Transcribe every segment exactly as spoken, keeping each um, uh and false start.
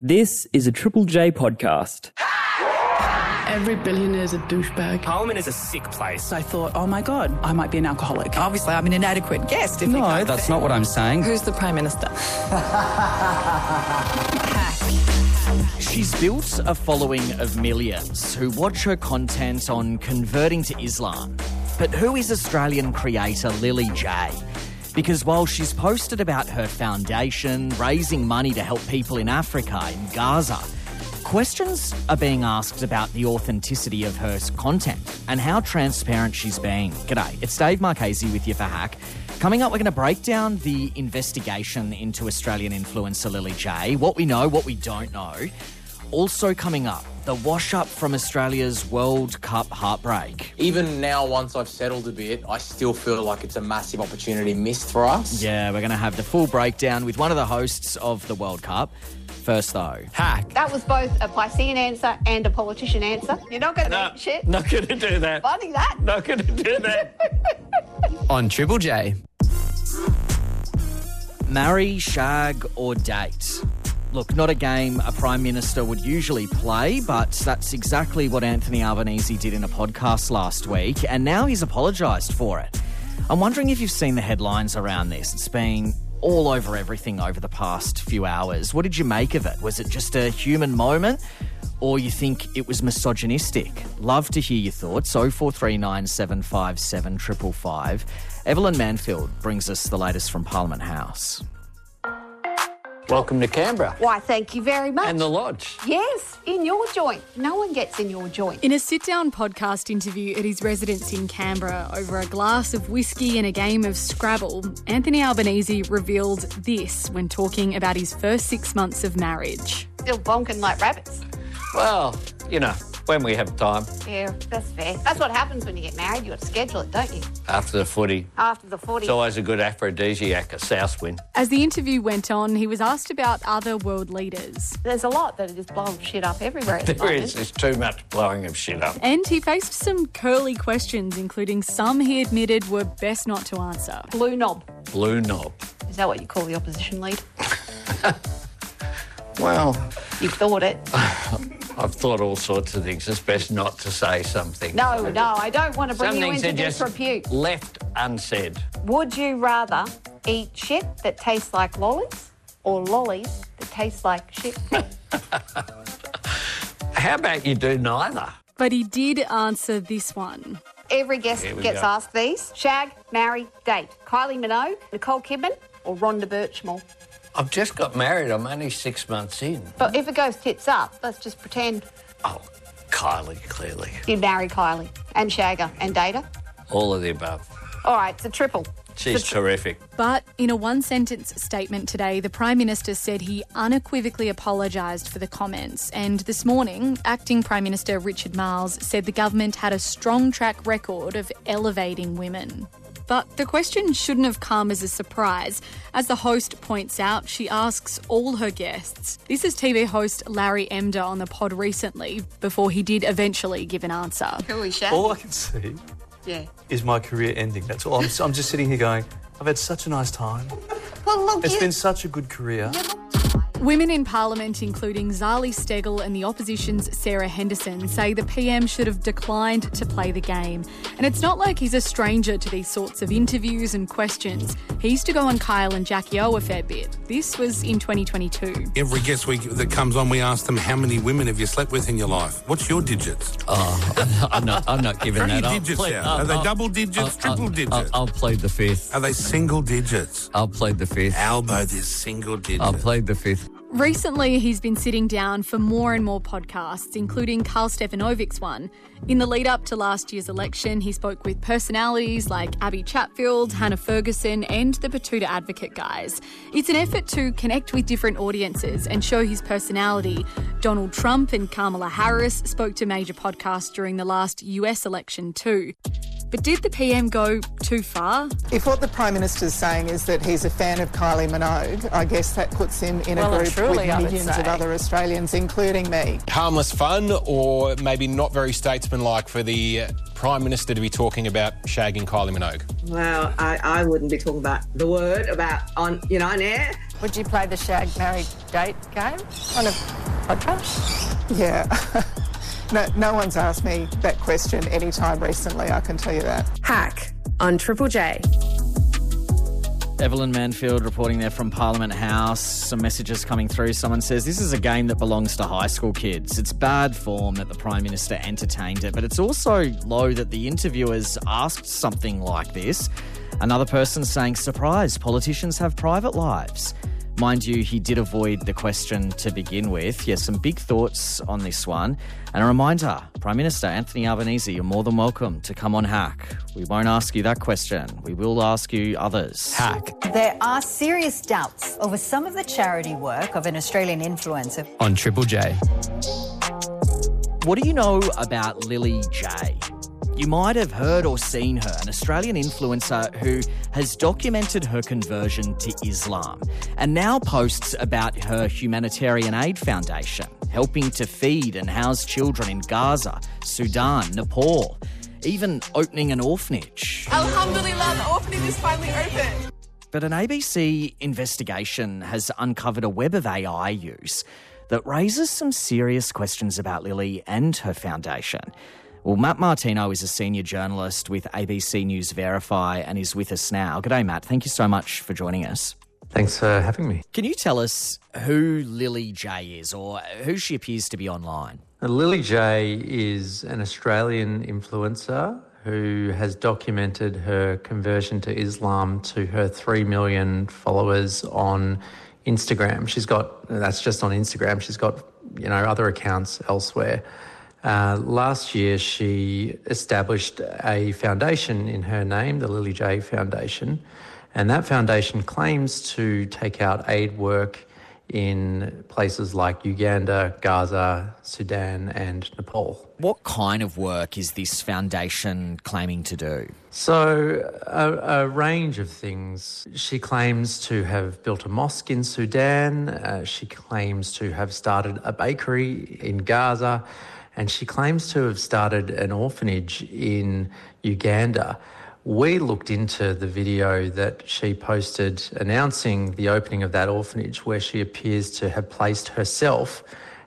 This is a Triple J podcast. Every billionaire's a douchebag. Parliament is a sick place. I thought, oh my God, I might be an alcoholic. Obviously, I'm an inadequate guest. If No, that's not what I'm saying. Who's the Prime Minister? She's built a following of millions who watch her content on converting to Islam. But who is Australian creator Lily J? Because while she's posted about her foundation, raising money to help people in Africa, in Gaza, questions are being asked about the authenticity of her content and how transparent she's being. G'day, it's Dave Marchese with you for Hack. Coming up, we're going to break down the investigation into Australian influencer Lily J, what we know, what we don't know. Also coming up, the wash-up from Australia's World Cup heartbreak. Even now, once I've settled a bit, I still feel like it's a massive opportunity missed for us. Yeah, we're going to have the full breakdown with one of the hosts of the World Cup. First, though, Hack. That was both a Piscean answer and a politician answer. You're not going to No, eat shit. not going to do that. Funny that. Not going to do that. On Triple J. Marry, shag or date? Look, not a game a Prime Minister would usually play, but that's exactly what Anthony Albanese did in a podcast last week, and now he's apologised for it. I'm wondering if you've seen the headlines around this. It's been all over everything over the past few hours. What did you make of it? Was it just a human moment, or you think it was misogynistic? Love to hear your thoughts. oh four three nine, seven five seven, five five five. Evelyn Manfield brings us the latest from Parliament House. Welcome to Canberra. Why, thank you very much. And the lodge. Yes, in your joint. No one gets in your joint. In a sit-down podcast interview at his residence in Canberra over a glass of whiskey and a game of Scrabble, Anthony Albanese revealed this when talking about his first six months of marriage. Still bonking like rabbits. Well, you know, when we have time. Yeah, that's fair. That's what happens when you get married. You've got to schedule it, don't you? After the footy. After the footy. It's always a good aphrodisiac, a south wind. As the interview went on, he was asked about other world leaders. There's a lot that are just blowing shit up everywhere at the There moment. is. There's too much blowing of shit up. And he faced some curly questions, including some he admitted were best not to answer. Blue knob. Blue knob. Is that what you call the opposition leader? Well, You thought it. I've thought all sorts of things. It's best not to say something. No, no, I don't want to bring Some you things into are just disrepute. left unsaid. Would you rather eat shit that tastes like lollies or lollies that taste like shit? How about you do neither? But he did answer this one. Every guest Here we gets go. asked these. Shag, marry, date. Kylie Minogue, Nicole Kidman or Rhonda Birchmore? I've just got married. I'm only six months in. But if it goes tits up, let's just pretend Oh, Kylie, clearly. you'd marry Kylie and shag her and date her. All of the above. All right, it's a triple. She's terrific. But in a one-sentence statement today, the Prime Minister said he unequivocally apologised for the comments. And this morning, Acting Prime Minister Richard Marles said the government had a strong track record of elevating women. But the question shouldn't have come as a surprise. As the host points out, she asks all her guests. This is T V host Larry Emder on the pod recently, before he did eventually give an answer. Who is shag? All I can see Yeah. is my career ending. That's all. I'm, I'm just sitting here going, I've had such a nice time. Well, look, It's you- been such a good career. Women in Parliament, including Zali Steggall and the opposition's Sarah Henderson, say the P M should have declined to play the game. And it's not like he's a stranger to these sorts of interviews and questions. He used to go on Kyle and Jackie O a fair bit. This was in twenty twenty-two. Every guest week that comes on, we ask them, how many women have you slept with in your life? What's your digits? Oh, I'm not, I'm not giving Throw that your up. digits Plead- out. I'll- Are they I'll- double digits, I'll- triple I'll- digits? I'll, I'll plead the fifth. Are they single digits? I'll plead the fifth. Albo, there's single digits. I'll plead the fifth. Recently, he's been sitting down for more and more podcasts, including Carl Stefanovic's one. In the lead up to last year's election, he spoke with personalities like Abby Chatfield, Hannah Ferguson, and the Batuta Advocate guys. It's an effort to connect with different audiences and show his personality. Donald Trump and Kamala Harris spoke to major podcasts during the last U S election too. But did the P M go too far? If what the Prime Minister's saying is that he's a fan of Kylie Minogue, I guess that puts him in Well, a and group truly, with I would millions of say. other Australians, including me. Harmless fun, or maybe not very statesmanlike for the Prime Minister to be talking about shagging Kylie Minogue? Well, I, I wouldn't be talking about the word about on you know on air. Would you play the shag, marry, date game on a podcast? Yeah. no, no one's asked me that question any time recently, I can tell you that. Hack on Triple J. Evelyn Manfield reporting there from Parliament House. Some messages coming through. Someone says, this is a game that belongs to high school kids. It's bad form that the Prime Minister entertained it, but it's also low that the interviewers asked something like this. Another person saying, surprise, politicians have private lives. Mind you, he did avoid the question to begin with. Yes, some big thoughts on this one. And a reminder, Prime Minister Anthony Albanese, you're more than welcome to come on Hack. We won't ask you that question. We will ask you others. Hack. There are serious doubts over some of the charity work of an Australian influencer. On Triple J. What do you know about Lily J? You might have heard or seen her, an Australian influencer who has documented her conversion to Islam and now posts about her humanitarian aid foundation, helping to feed and house children in Gaza, Sudan, Nepal, even opening an orphanage. Alhamdulillah, the orphanage is finally open. But an A B C investigation has uncovered a web of A I use that raises some serious questions about Lily and her foundation. Well, Matt Martino is a senior journalist with A B C News Verify and is with us now. G'day, Matt. Thank you so much for joining us. Thanks for having me. Can you tell us who Lily J is or who she appears to be online? Lily J is an Australian influencer who has documented her conversion to Islam to her three million followers on Instagram. She's got, that's just on Instagram, she's got, you know, other accounts elsewhere. Uh, last year, she established a foundation in her name, the Lily J Foundation, and that foundation claims to take out aid work in places like Uganda, Gaza, Sudan and Nepal. What kind of work is this foundation claiming to do? So, a, a range of things. She claims to have built a mosque in Sudan, uh, she claims to have started a bakery in Gaza, and she claims to have started an orphanage in Uganda. We looked into the video that she posted announcing the opening of that orphanage, where she appears to have placed herself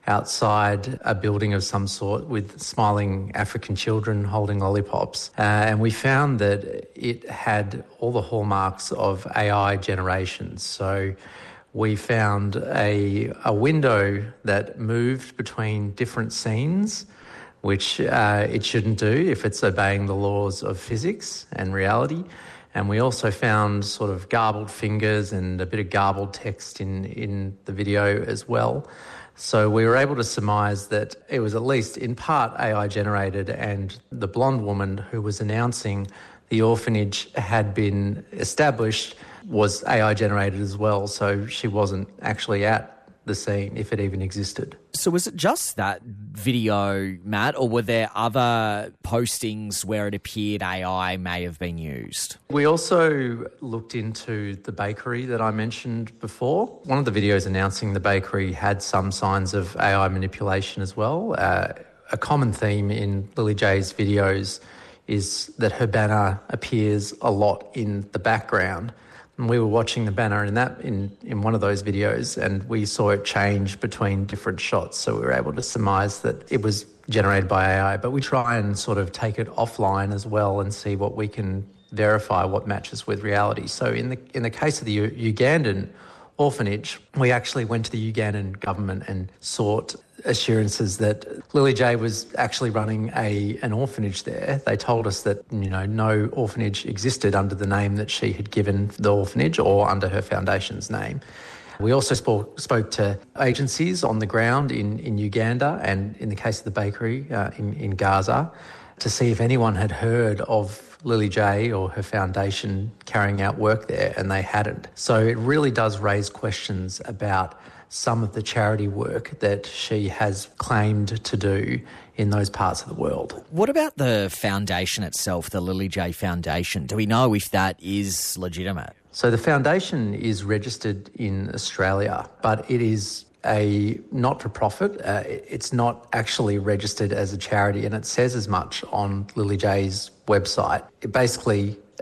outside a building of some sort with smiling African children holding lollipops. Uh, and we found that it had all the hallmarks of A I generation. So we found a, a window that moved between different scenes, which uh, it shouldn't do if it's obeying the laws of physics and reality. And we also found sort of garbled fingers and a bit of garbled text in, in the video as well. So we were able to surmise that it was at least in part A I generated, and the blonde woman who was announcing the orphanage had been established was A I generated as well, so she wasn't actually at the scene, if it even existed. So was it just that video, Matt, or were there other postings where it appeared A I may have been used? We also looked into the bakery that I mentioned before. One of the videos announcing the bakery had some signs of A I manipulation as well. Uh, a common theme in Lily J's videos is that her banner appears a lot in the background. And we were watching the banner in that in, in one of those videos, and we saw it change between different shots. So we were able to surmise that it was generated by A I. But we try and sort of take it offline as well and see what we can verify what matches with reality. So in the in the case of the U- Ugandan orphanage, we actually went to the Ugandan government and sought assurances that Lily J was actually running a an orphanage there. They told us that, you know, no orphanage existed under the name that she had given the orphanage or under her foundation's name. We also spoke, spoke to agencies on the ground in, in Uganda and in the case of the bakery uh, in, in Gaza to see if anyone had heard of Lily J or her foundation carrying out work there, and they hadn't. So it really does raise questions about some of the charity work that she has claimed to do in those parts of the world. What about the foundation itself, the Lily J Foundation? Do we know if that is legitimate? So the foundation is registered in Australia, but it is a not-for-profit. Uh, it's not actually registered as a charity, and it says as much on Lily J's website. It basically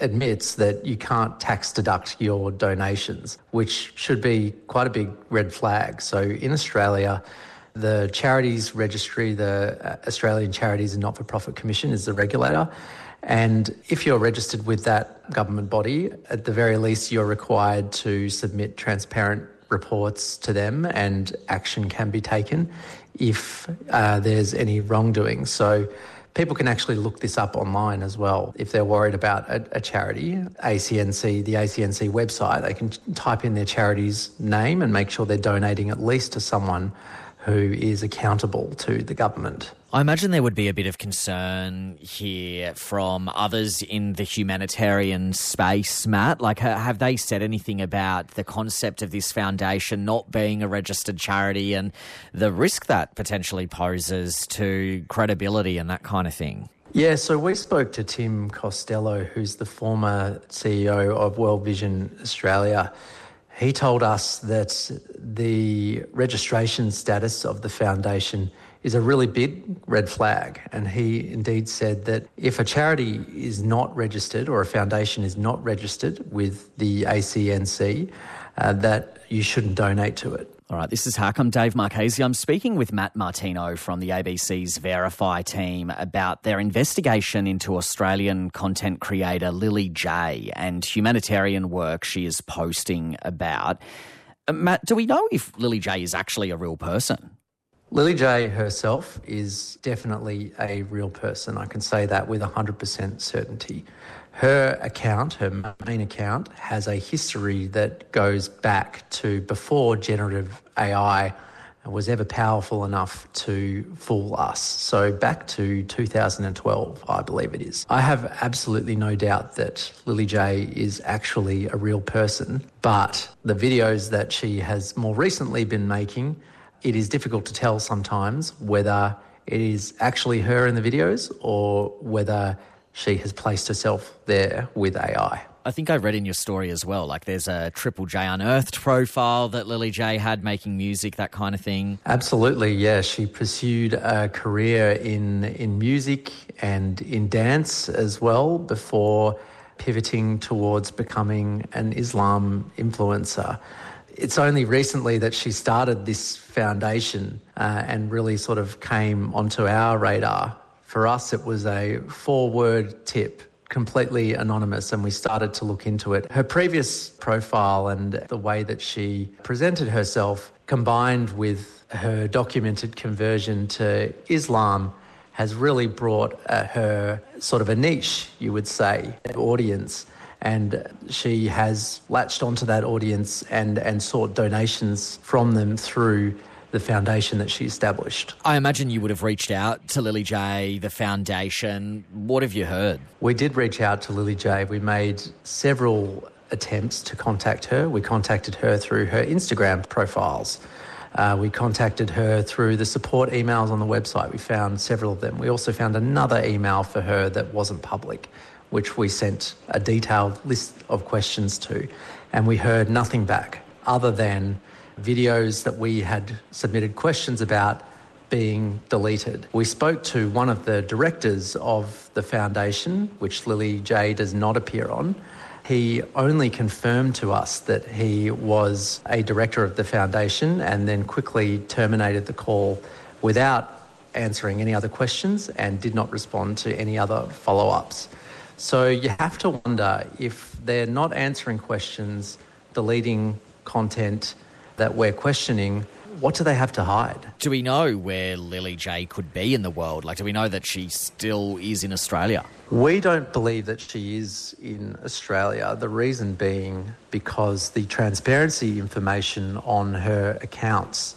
admits that you can't tax deduct your donations, which should be quite a big red flag. So in Australia, the Charities Registry, the Australian Charities and Not-for-Profit Commission, is the regulator. And if you're registered with that government body, at the very least you're required to submit transparent reports to them, and action can be taken if uh, there's any wrongdoing. So people can actually look this up online as well. If they're worried about a, a charity, A C N C, the A C N C website, they can type in their charity's name and make sure they're donating at least to someone who is accountable to the government. I imagine there would be a bit of concern here from others in the humanitarian space, Matt. Like, have they said anything about the concept of this foundation not being a registered charity and the risk that potentially poses to credibility and that kind of thing? Yeah, so we spoke to Tim Costello, who's the former C E O of World Vision Australia. He told us that the registration status of the foundation is a really big red flag. And he indeed said that if a charity is not registered or a foundation is not registered with the A C N C, uh, that you shouldn't donate to it. All right, this is Hack. I'm Dave Marchese. I'm speaking with Matt Martino from the A B C's Verify team about their investigation into Australian content creator Lily J and humanitarian work she is posting about. Uh, Matt, do we know if Lily J is actually a real person? Lily J herself is definitely a real person. I can say that with one hundred percent certainty. Her account, her main account, has a history that goes back to before generative A I was ever powerful enough to fool us. So back to two thousand twelve, I believe it is. I have absolutely no doubt that Lily J is actually a real person, but the videos that she has more recently been making, it is difficult to tell sometimes whether it is actually her in the videos or whether she has placed herself there with A I. I think I read in your story as well, like there's a Triple J Unearthed profile that Lily J had making music, that kind of thing. Absolutely, yeah. She pursued a career in in music and in dance as well before pivoting towards becoming an Islam influencer. It's only recently that she started this foundation uh, and really sort of came onto our radar. For us, it was a four-word tip, completely anonymous, and we started to look into it. Her previous profile and the way that she presented herself, combined with her documented conversion to Islam, has really brought uh, her sort of a niche, you would say, audience. And she has latched onto that audience and, and sought donations from them through the foundation that she established. I imagine you would have reached out to Lily J, the foundation. What have you heard? We did reach out to Lily J. We made several attempts to contact her. We contacted her through her Instagram profiles. Uh, we contacted her through the support emails on the website. We found several of them. We also found another email for her that wasn't public, which we sent a detailed list of questions to, and we heard nothing back other than videos that we had submitted questions about being deleted. We spoke to one of the directors of the foundation, which Lily J does not appear on. He only confirmed to us that he was a director of the foundation and then quickly terminated the call without answering any other questions and did not respond to any other follow-ups. So you have to wonder if they're not answering questions, deleting content that we're questioning, what do they have to hide? Do we know where Lily J could be in the world? Like, do we know that she still is in Australia? We don't believe that she is in Australia. The reason being because the transparency information on her accounts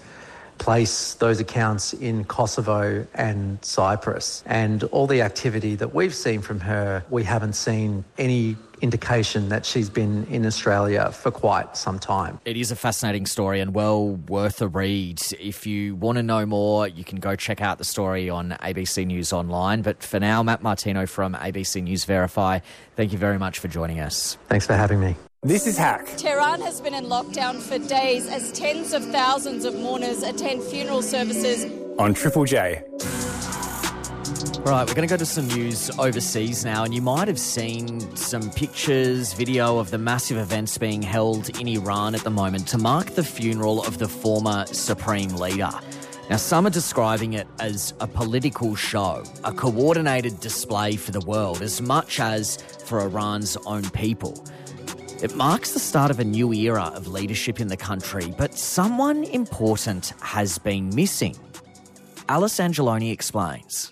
place those accounts in Kosovo and Cyprus. And all the activity that we've seen from her, we haven't seen any indication that she's been in Australia for quite some time. It is a fascinating story and well worth a read. If you want to know more, you can go check out the story on A B C News Online. But for now, Matt Martino from A B C News Verify, thank you very much for joining us. Thanks for having me. This is Hack. Tehran has been in lockdown for days as tens of thousands of mourners attend funeral services on Triple J. Right, we're going to go to some news overseas now, and you might have seen some pictures, video of the massive events being held in Iran at the moment to mark the funeral of the former supreme leader. Now, some are describing it as a political show, a coordinated display for the world, as much as for Iran's own people. It marks the start of a new era of leadership in the country, but someone important has been missing. Alice Angeloni explains.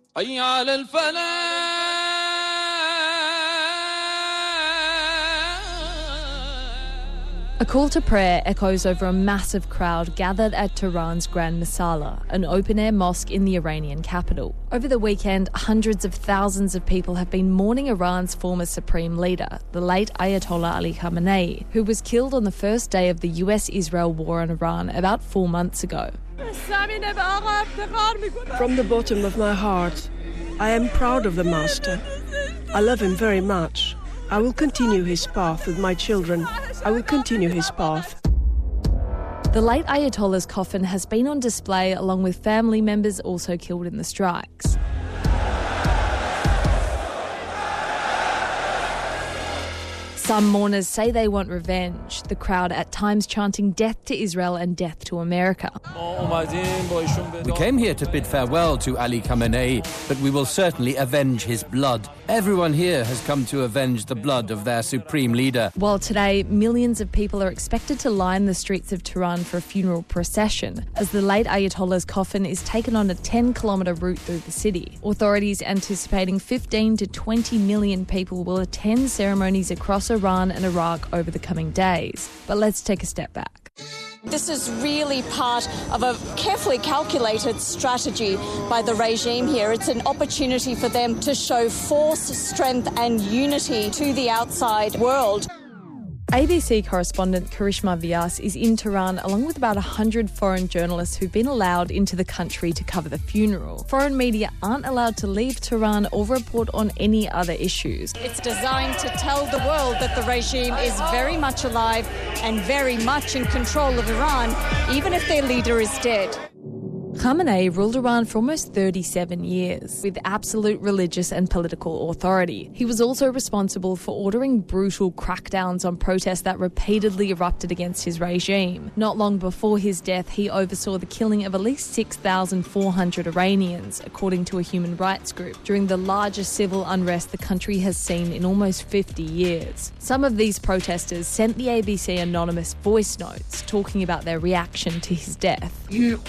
A call to prayer echoes over a massive crowd gathered at Tehran's Grand Masala, an open-air mosque in the Iranian capital. Over the weekend, hundreds of thousands of people have been mourning Iran's former supreme leader, the late Ayatollah Ali Khamenei, who was killed on the first day of the U S Israel war on Iran about four months ago. From the bottom of my heart, I am proud of the Master. I love him very much. I will continue his path with my children. I will continue his path. The late Ayatollah's coffin has been on display along with family members also killed in the strikes. Some mourners say they want revenge, the crowd at times chanting death to Israel and death to America. We came here to bid farewell to Ali Khamenei, but we will certainly avenge his blood. Everyone here has come to avenge the blood of their supreme leader. While today, millions of people are expected to line the streets of Tehran for a funeral procession, as the late Ayatollah's coffin is taken on a ten kilometre route through the city. Authorities anticipating fifteen to twenty million people will attend ceremonies across Iran and Iraq over the coming days. But let's take a step back. This is really part of a carefully calculated strategy by the regime here. It's an opportunity for them to show force, strength and unity to the outside world. A B C correspondent Karishma Vyas is in Tehran along with about one hundred foreign journalists who've been allowed into the country to cover the funeral. Foreign media aren't allowed to leave Tehran or report on any other issues. It's designed to tell the world that the regime is very much alive and very much in control of Iran, even if their leader is dead. Khamenei ruled Iran for almost thirty-seven years, with absolute religious and political authority. He was also responsible for ordering brutal crackdowns on protests that repeatedly erupted against his regime. Not long before his death, he oversaw the killing of at least six thousand four hundred Iranians, according to a human rights group, during the largest civil unrest the country has seen in almost fifty years. Some of these protesters sent the A B C anonymous voice notes talking about their reaction to his death.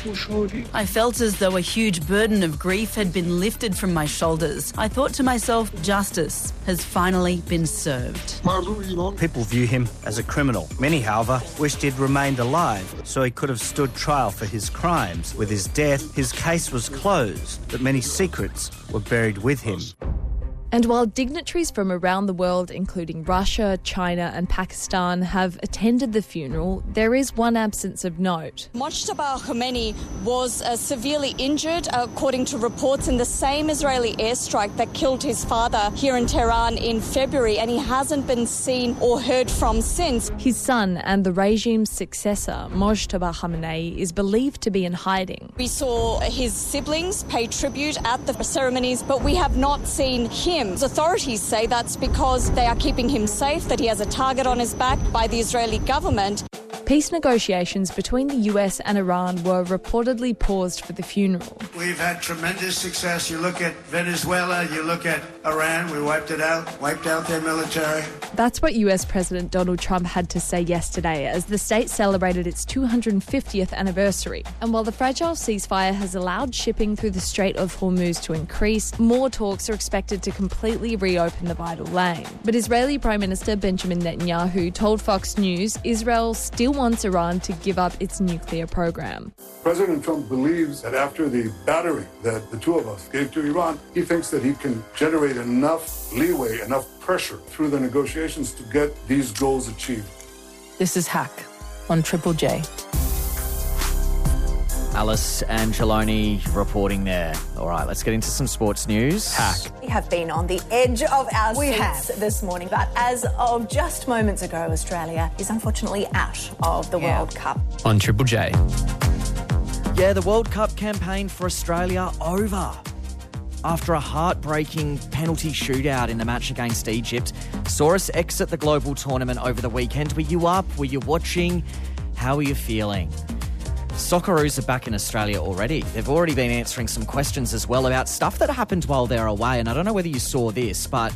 I felt as though a huge burden of grief had been lifted from my shoulders. I thought to myself, justice has finally been served. People view him as a criminal. Many, however, wished he'd remained alive so he could have stood trial for his crimes. With his death, his case was closed, but many secrets were buried with him. And while dignitaries from around the world, including Russia, China and Pakistan, have attended the funeral, there is one absence of note. Mojtaba Khomeini was uh, severely injured, according to reports, in the same Israeli airstrike that killed his father here in Tehran in February, and he hasn't been seen or heard from since. His son and the regime's successor, Mojtaba Khamenei, is believed to be in hiding. We saw his siblings pay tribute at the ceremonies, but we have not seen him. Authorities say that's because they are keeping him safe, that he has a target on his back by the Israeli government. Peace negotiations between the U S and Iran were reportedly paused for the funeral. We've had tremendous success. You look at Venezuela, you look at Iran, we wiped it out, wiped out their military. That's what U S President Donald Trump had to say yesterday as the state celebrated its two hundred fiftieth anniversary. And while the fragile ceasefire has allowed shipping through the Strait of Hormuz to increase, more talks are expected to completely reopen the vital lane. But Israeli Prime Minister Benjamin Netanyahu told Fox News Israel still wants Iran to give up its nuclear program. President Trump believes that after the battery that the two of us gave to Iran, he thinks that he can generate enough leeway, enough pressure through the negotiations to get these goals achieved. This is Hack on Triple J. Alice Angeloni reporting there. All right, let's get into some sports news. Hack. We have been on the edge of our We seats have. this morning, but as of just moments ago, Australia is unfortunately out of the Yeah. World Cup. On Triple J. Yeah, the World Cup campaign for Australia over. after a heartbreaking penalty shootout in the match against Egypt, saw us exit the global tournament over the weekend. Were you up? Were you watching? How are you feeling? Socceroos are back in Australia already. They've already been answering some questions as well about stuff that happened while they're away. And I don't know whether you saw this, but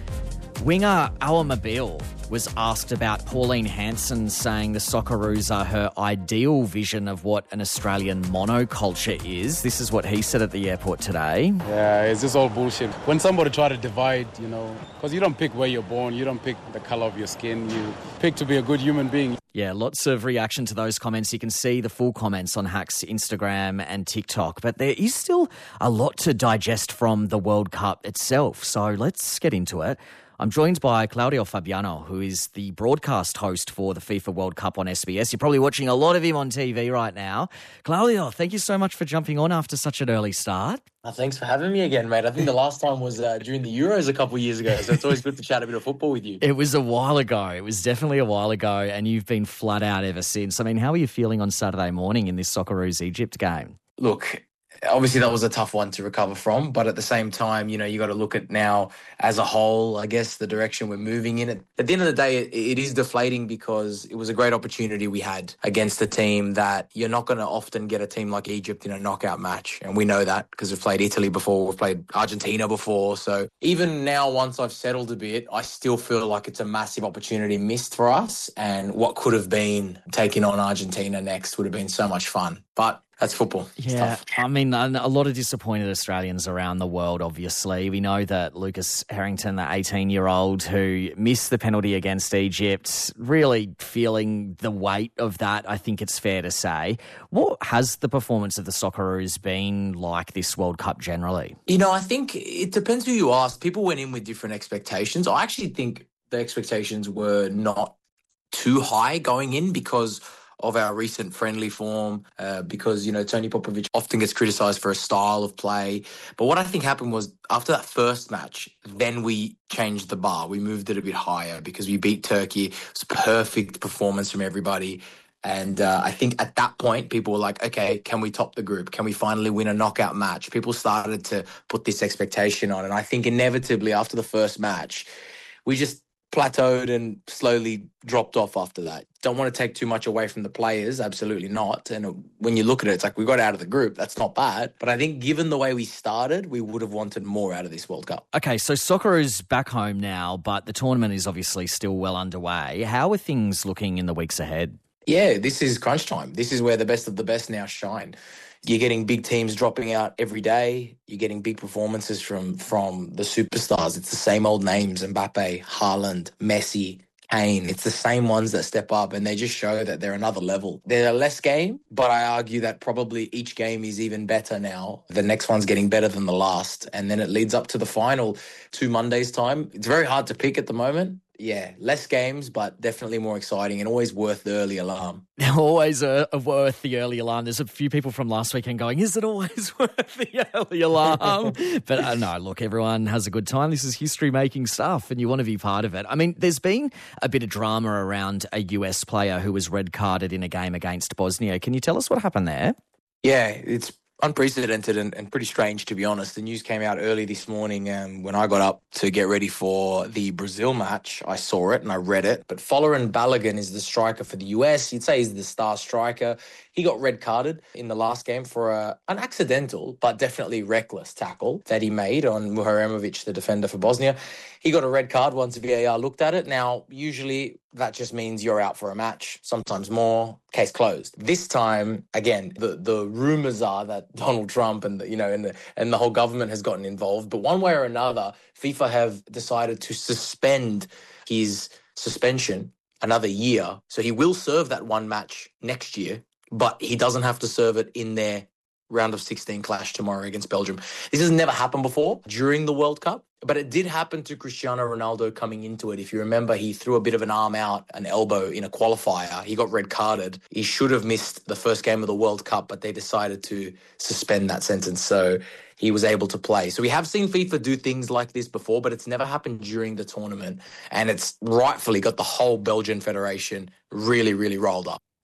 winger Awa Mabil was asked about Pauline Hanson saying the Socceroos are her ideal vision of what an Australian monoculture is. This is what he said at the airport today. Yeah, it's just all bullshit. When somebody try to divide, you know, because you don't pick where you're born, you don't pick the colour of your skin, you pick to be a good human being. Yeah, lots of reaction to those comments. You can see the full comments on Hack's Instagram and TikTok, but there is still a lot to digest from the World Cup itself. So let's get into it. I'm joined by Claudio Fabiano, who is the broadcast host for the FIFA World Cup on S B S. You're probably watching a lot of him on T V right now. Claudio, thank you so much for jumping on after such an early start. Oh, thanks for having me again, mate. I think the last time was uh, during the Euros a couple of years ago, so it's always good to chat a bit of football with you. It was a while ago. It was definitely a while ago, and you've been flat out ever since. I mean, how are you feeling on Saturday morning in this Socceroos Egypt game? Look, obviously that was a tough one to recover from, but at the same time, you know, you got to look at now as a whole, I guess, the direction we're moving in. At the end of the day, it, it is deflating because it was a great opportunity we had against a team that you're not going to often get a team like Egypt in a knockout match. And we know that because we've played Italy before, we've played Argentina before. So even now, once I've settled a bit, I still feel like it's a massive opportunity missed for us. And what could have been taking on Argentina next would have been so much fun. But that's football. Yeah, I mean, a lot of disappointed Australians around the world, obviously. We know that Lucas Harrington, the eighteen-year-old who missed the penalty against Egypt, really feeling the weight of that, I think it's fair to say. What has the performance of the Socceroos been like this World Cup generally? You know, I think it depends who you ask. People went in with different expectations. I actually think the expectations were not too high going in because of our recent friendly form, uh, because, you know, Tony Popovic often gets criticised for a style of play. But what I think happened was after that first match, then we changed the bar. We moved it a bit higher because we beat Turkey. It was a perfect performance from everybody. And uh, I think at that point, people were like, okay, can we top the group? Can we finally win a knockout match? People started to put this expectation on. And I think inevitably after the first match, we just plateaued and slowly dropped off after that. Don't want to take too much away from the players, absolutely not. And when you look at it, it's like we got out of the group. That's not bad. But I think given the way we started, we would have wanted more out of this World Cup. Okay, so soccer is back home now, but the tournament is obviously still well underway. How are things looking in the weeks ahead? Yeah, this is crunch time. This is where the best of the best now shine. You're getting big teams dropping out every day. You're getting big performances from from the superstars. It's the same old names, Mbappe, Haaland, Messi, Kane. It's the same ones that step up and they just show that they're another level. They're a less game, but I argue that probably each game is even better now. The next one's getting better than the last. And then it leads up to the final two Mondays' time. It's very hard to pick at the moment. Yeah, less games, but definitely more exciting and always worth the early alarm. Always uh, worth the early alarm. There's a few people from last weekend going, is it always worth the early alarm? But uh, no, look, everyone has a good time. This is history-making stuff and you want to be part of it. I mean, there's been a bit of drama around a U S player who was red-carded in a game against Bosnia. Can you tell us what happened there? Yeah, it's unprecedented and, and pretty strange, to be honest. The news came out early this morning um, when I got up to get ready for the Brazil match. I saw it and I read it. But Folarin Balogun is the striker for the U S. You'd say he's the star striker. He got red-carded in the last game for a, an accidental but definitely reckless tackle that he made on Muharemovic, the defender for Bosnia. He got a red card once V A R looked at it. Now, usually that just means you're out for a match, sometimes more, case closed. This time, again, the, the rumours are that Donald Trump and the, you know and the, and the whole government has gotten involved. But one way or another, FIFA have decided to suspend his suspension another year. So he will serve that one match next year, but he doesn't have to serve it in their round of sixteen clash tomorrow against Belgium. This has never happened before during the World Cup, but it did happen to Cristiano Ronaldo coming into it. If you remember, he threw a bit of an arm out, an elbow in a qualifier. He got red carded. He should have missed the first game of the World Cup, but they decided to suspend that sentence. So he was able to play. So we have seen FIFA do things like this before, but it's never happened during the tournament. And it's rightfully got the whole Belgian Federation really, really rolled up.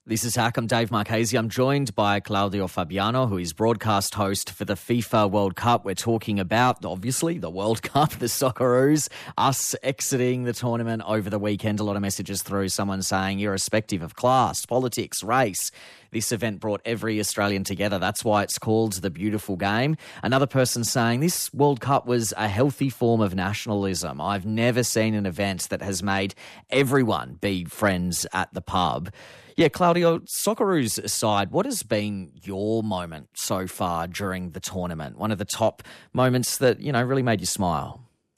This is Hack. I'm Dave Marchese. I'm joined by Claudio Fabiano, who is broadcast host for the FIFA World Cup. We're talking about, obviously, the World Cup, the Socceroos, us exiting the tournament over the weekend. A lot of messages through, someone saying, irrespective of class, politics, race, this event brought every Australian together. That's why it's called the beautiful game. Another person saying, this World Cup was a healthy form of nationalism. I've never seen an event that has made everyone be friends at the pub. Yeah, Claudio, Socceroos aside, what has been your moment so far during the tournament? One of the top moments that, you know, really made you smile?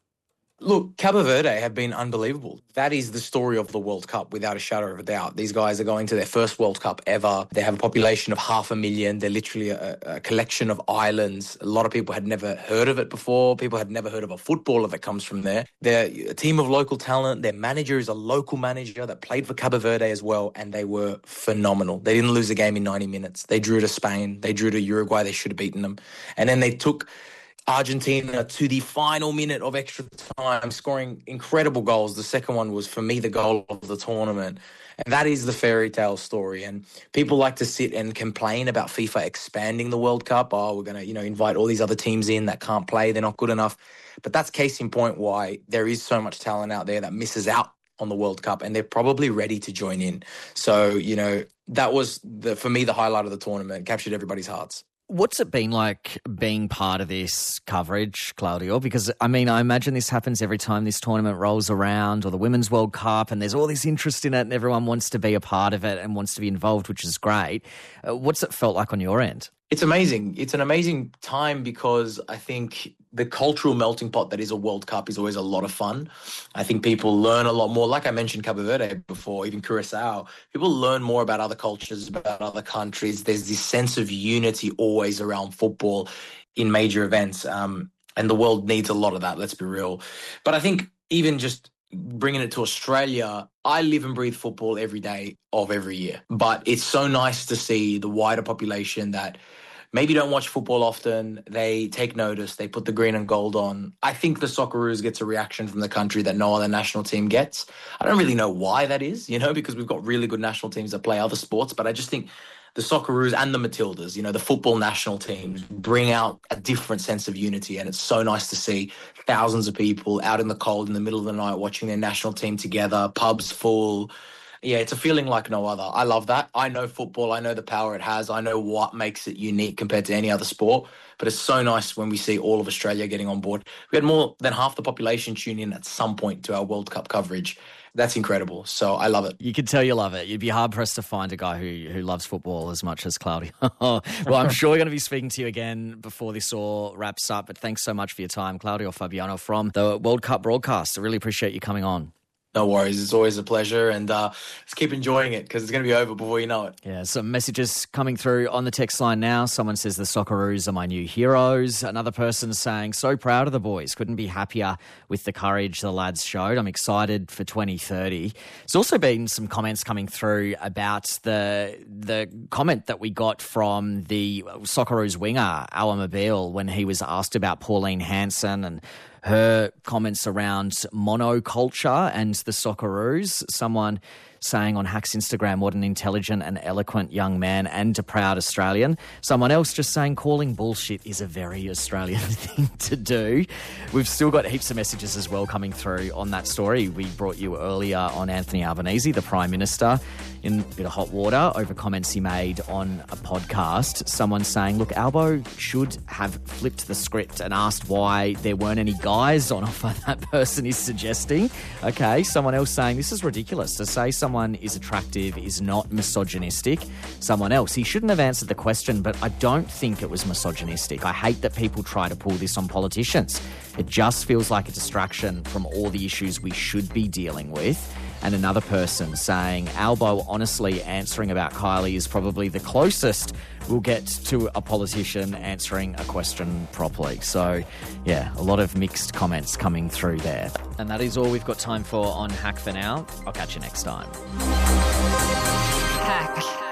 Look, Cabo Verde have been unbelievable. That is the story of the World Cup, without a shadow of a doubt. These guys are going to their first World Cup ever. They have a population of half a million. They're literally a, a collection of islands. A lot of people had never heard of it before. People had never heard of a footballer that comes from there. They're a team of local talent. Their manager is a local manager that played for Cabo Verde as well, and they were phenomenal. They didn't lose a game in ninety minutes. They drew to Spain. They drew to Uruguay. They should have beaten them. And then they took Argentina to the final minute of extra time, scoring incredible goals. The second one was, for me, the goal of the tournament. And that is the fairy tale story. And people like to sit and complain about FIFA expanding the World Cup. Oh, we're going to, you know, invite all these other teams in that can't play. They're not good enough. But that's case in point why there is so much talent out there that misses out on the World Cup, and they're probably ready to join in. So, you know, that was, the for me, the highlight of the tournament. Captured everybody's hearts. What's it been like being part of this coverage, Claudio? Because, I mean, I imagine this happens every time this tournament rolls around, or the Women's World Cup, and there's all this interest in it and everyone wants to be a part of it and wants to be involved, which is great. Uh, what's it felt like on your end? It's amazing. It's an amazing time because I think the cultural melting pot that is a World Cup is always a lot of fun. I think people learn a lot more. Like I mentioned Cabo Verde before, even Curacao, people learn more about other cultures, about other countries. There's this sense of unity always around football in major events. Um, and the world needs a lot of that, let's be real. But I think even just bringing it to Australia, I live and breathe football every day of every year. But it's so nice to see the wider population that maybe don't watch football often. They take notice. They put the green and gold on. I think the Socceroos gets a reaction from the country that no other national team gets. I don't really know why that is, you know, because we've got really good national teams that play other sports. But I just think the Socceroos and the Matildas, you know, the football national teams, bring out a different sense of unity. And it's so nice to see thousands of people out in the cold in the middle of the night watching their national team together, pubs full. Yeah, it's a feeling like no other. I love that. I know football. I know the power it has. I know what makes it unique compared to any other sport. But it's so nice when we see all of Australia getting on board. We had more than half the population tune in at some point to our World Cup coverage. That's incredible. So I love it. You can tell you love it. You'd be hard-pressed to find a guy who who loves football as much as Claudio. Well, I'm sure we're going to be speaking to you again before this all wraps up. But thanks so much for your time, Claudio Fabiano from the World Cup broadcast. I really appreciate you coming on. No worries. It's always a pleasure. And uh, let's keep enjoying it because it's going to be over before you know it. Yeah, some messages coming through on the text line now. Someone says the Socceroos are my new heroes. Another person saying, so proud of the boys. Couldn't be happier with the courage the lads showed. I'm excited for twenty thirty. There's also been some comments coming through about the the comment that we got from the Socceroos winger, Awa Mobile, when he was asked about Pauline Hanson and her comments around monoculture and the Socceroos. Someone saying on Hack's Instagram, what an intelligent and eloquent young man and a proud Australian. Someone else just saying calling bullshit is a very Australian thing to do. We've still got heaps of messages as well coming through on that story. We brought you earlier on Anthony Albanese, the Prime Minister, in a bit of hot water over comments he made on a podcast. Someone saying, look, Albo should have flipped the script and asked why there weren't any guys on offer, that person is suggesting. Okay, someone else saying, this is ridiculous. To say someone is attractive is not misogynistic. Someone else, he shouldn't have answered the question, but I don't think it was misogynistic. I hate that people try to pull this on politicians. It just feels like a distraction from all the issues we should be dealing with. And another person saying, Albo honestly answering about Kylie is probably the closest we'll get to a politician answering a question properly. So, yeah, a lot of mixed comments coming through there. And that is all we've got time for on Hack for now. I'll catch you next time. Hack.